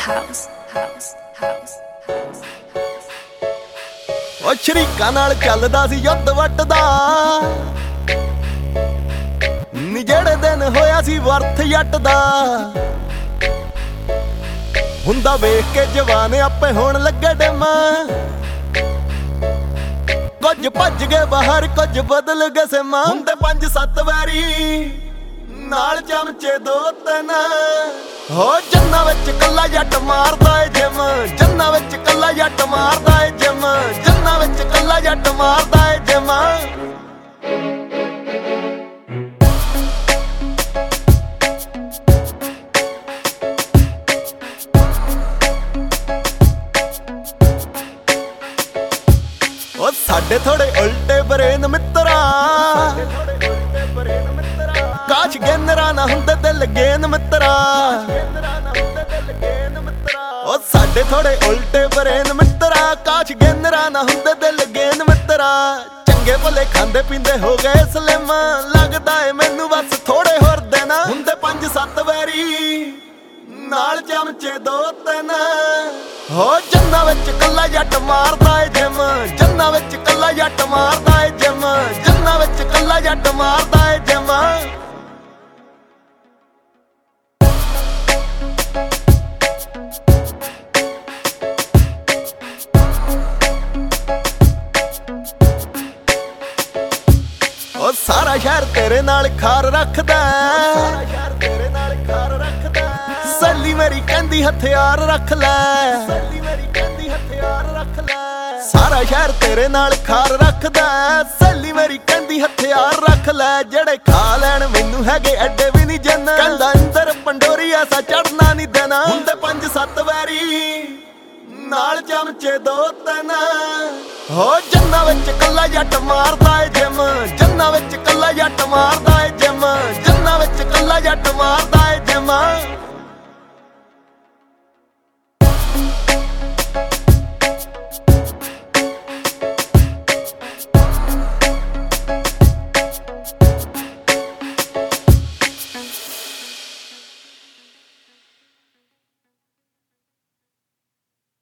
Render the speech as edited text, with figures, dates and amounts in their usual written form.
ਓ ਸ਼ਰੀਕਾਂ ਨਾਲ ਚੱਲਦਾ ਸੀ ਯੁੱਧ ਵੱਟਦਾ ਨੀ ਜਿਹੜੇ ਦਿਨ ਹੋਇਆ ਸੀ ਵਰਥ ਜੱਟ ਦਾ ਹੁੰਦਾ ਵੇਖ ਕੇ ਜਵਾਨ ਆਪੇ ਹੋਣ ਲੱਗੇ ਡਿਮ ਕੁਝ ਭੱਜ ਗਏ ਬਾਹਰ ਕੁਝ ਬਦਲ ਗਏ ਸਿਮਾਂ ਹੁੰਦੇ 5-7 ਵਾਰੀ ਨਾਲ ਚਮਚੇ 2-3 ਹੋ ਜੰਨਾਂ ਵਿੱਚ ਕੱਲਾ ਜੱਟ ਮਾਰਦਾ ਏ ਜਿਮ ਜੰਨਾਂ ਵਿੱਚ ਕੱਲਾ ਜੱਟ ਮਾਰਦਾ ਏ ਜਿਮ ਜੰਨਾਂ ਵਿੱਚ ਕੱਲਾ ਜੱਟ ਮਾਰਦਾ ਏ ਜਿਮ ਓ ਸਾਡੇ ਥੋੜੇ ਉਲਟੇ ਬਰੇਨ ਮਿੱਤਰਾ ਕਾਸ਼ ਗੇਨਰਾ ਨਾ ਹੁੰਦੇ ਦਿਲ ਗੇਨ ਮਿੱਤਰਾ ਓ ਸਾਡੇ ਥੋੜੇ ਉਲਟੇ ਬਰੇਨ ਮਿੱਤਰਾ ਕਾਸ਼ ਗੇਨਰਾ ਨਾ ਹੁੰਦੇ ਦਿਲ ਗੇਨ ਮਿੱਤਰਾ ਚੰਗੇ ਭਲੇ ਖਾਂਦੇ ਪੀਂਦੇ ਹੋ ਗਏ ਸਲਿਮ ਲੱਗਦਾ ਏ ਮੈਨੂੰ ਬਸ ਥੋੜੇ ਹੋਰ ਦਿਨ ਹੁੰਦੇ 5-7 ਵਾਰੀ ਨਾਲ ਚਮਚੇ 2-3 ਹੋ ਜੰਨਾਂ ਵਿੱਚ ਕੱਲਾ ਜੱਟ ਮਾਰਦਾ ਏ ਜਿਮ ਜੰਨਾਂ ਵਿੱਚ ਕੱਲਾ ਜੱਟ ਮਾਰਦਾ ਏ ਜਿਮ ਜੰਨਾਂ ਵਿੱਚ ਕੱਲਾ ਜੱਟ ਮਾਰਦਾ ਏ ਜਿਮ ਓ ਸਾਰਾ ਸ਼ਹਿਰ ਤੇਰੇ ਨਾਲ ਖਾਰ ਰੱਖਦਾ ਸਾਰਾ ਸ਼ਹਿਰ ਤੇਰੇ ਨਾਲ ਖਾਰ ਰੱਖਦਾ ਸੱਲੀ ਮੇਰੀ ਕਹਿੰਦੀ ਹਥਿਆਰ ਰੱਖ ਲੈ ਸੱਲੀ ਮੇਰੀ ਕਹਿੰਦੀ ਹਥਿਆਰ ਰੱਖ ਲੈ ਸਾਰਾ ਸ਼ਹਿਰ ਤੇਰੇ ਨਾਲ ਖਾਰ ਰੱਖਦਾ ਸੱਲੀ ਮੇਰੀ ਕਹਿੰਦੀ ਹਥਿਆਰ ਰੱਖ ਲੈ ਜਿਹੜੇ ਖਾ ਲੈਣ ਮੈਨੂੰ ਹੈਗੇ ਐਡੇ ਵੀ ਨਹੀਂ ਜਨ ਕਹਿੰਦਾ ਅੰਦਰ ਪੰਡੋਰੀਆ ਸਾ ਚੜਨਾ ਨਹੀਂ ਦੇਣਾ ਹੁੰਦੇ 5-7 ਵਾਰੀ ਨਾਲ ਚਮਚੇ 2-3 ਹੋ ਜੰਨਾਂ ਵਿੱਚ ਕੱਲਾ ਜੱਟ ਮਾਰਦਾ ਏ ਜਿਮ ਜੰਨਾਂ ਵਿੱਚ ਕੱਲਾ ਜੱਟ ਮਾਰਦਾ ਏ ਜਿਮ ਜੰਨਾਂ ਵਿੱਚ ਕੱਲਾ ਜੱਟ ਮਾਰਦਾ ਏ